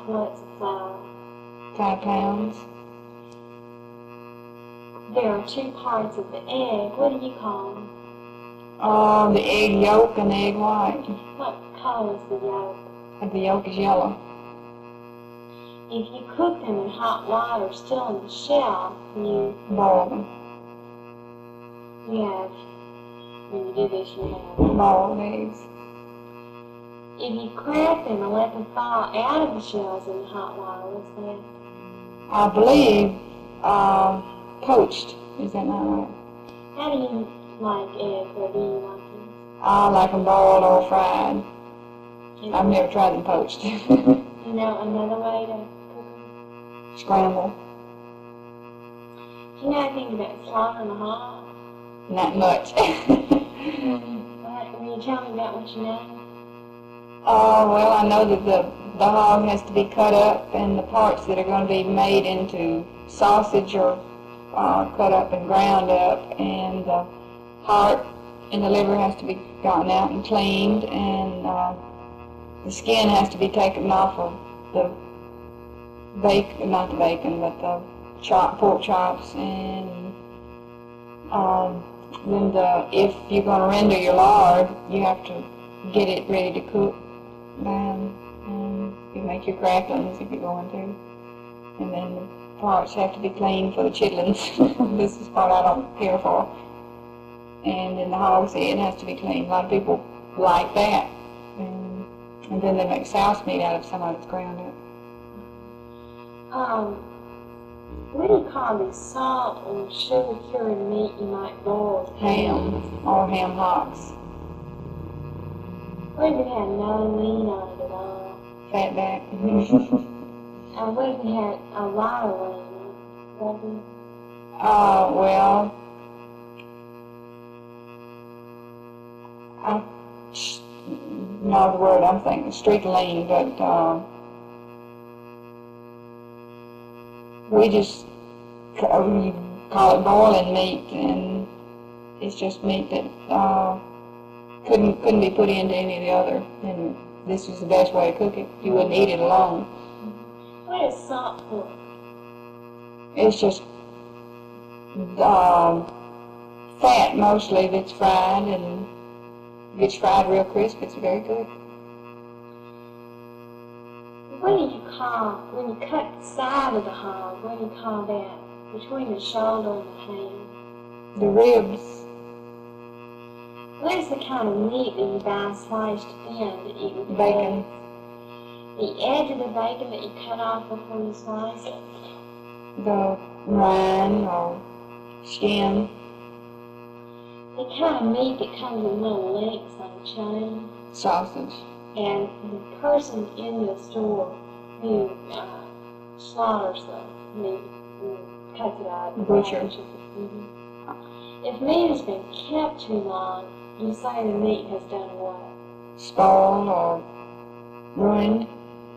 nuts of flour? 5 pounds. There are 2 parts of the egg. What do you call them? The egg yolk and the egg white. What color is the yolk? The yolk is yellow. If you cook them in hot water, still in the shell, you Boil them. when you do this, you have Boiled eggs. If you crack them and let them fall out of the shells in the hot water, what's that? I believe poached. Is that not right? How do you like eggs, or do you like them? I like them boiled or fried. I've never tried them poached. You know another way to cook them? Scramble. Do you know anything about slaughtering a hog? Not much. Will you tell me about what you know? Well, I know that the hog has to be cut up, and the parts that are going to be made into sausage are cut up and ground up, and the heart and the liver has to be gotten out and cleaned, and the skin has to be taken off of the bacon, not the bacon, but the pork chops, and then if you're going to render your lard, you have to get it ready to cook. And you make your cracklings if you're going to. And then the parts have to be cleaned for the chitlins. This is part I don't care for. And then the hog's head has to be cleaned. A lot of people like that. And then they make souse meat out of some of it's ground up. What do you call the salt or sugar cured meat you might boil? Ham or ham hocks. What if it had no lean on it at all? Fatback. What if it had a lot of lean on it? Well, I know the word I'm thinking, street lean, but we just call it boiling meat, and it's just meat that couldn't be put into any of the other, and this is the best way to cook it. You wouldn't eat it alone. What is salt pork? It's just fat mostly that's fried, and gets fried real crisp. It's very good. What do you call, when you cut the side of the hog, what do you call that? Between the shoulder and the hand? The ribs. What is the kind of meat that you buy sliced thin to eat with Bacon. The edge of the bacon that you cut off before you slice it? The rind or skin. The kind of meat that comes in little links on a chain. Sausage. And the person in the store who slaughters the meat and cuts it out. Butcher. If meat has been kept too long, you say the meat has done what? Spoiled or ruined.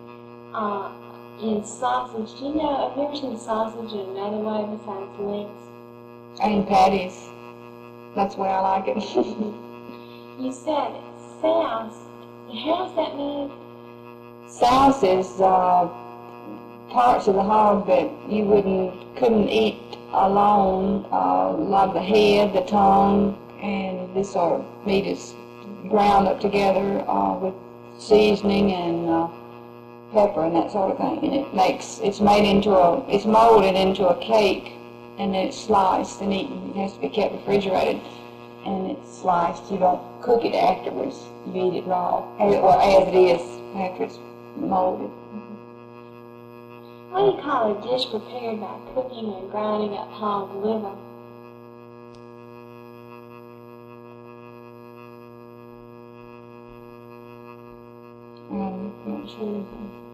In sausage, do you know, have you ever seen sausage in another way besides links? And patties. That's the way I like it. You said souse. How's that made? Souse is parts of the hog that you couldn't eat alone. A lot of the head, the tongue, and this sort of meat is ground up together with seasoning and pepper and that sort of thing. And it's molded into a cake, and then it's sliced and eaten. It has to be kept refrigerated, and it's sliced. You don't cook it afterwards. You eat it raw, as it is after it's molded. What do you call a dish prepared by cooking and grinding up hog liver? I'm not sure.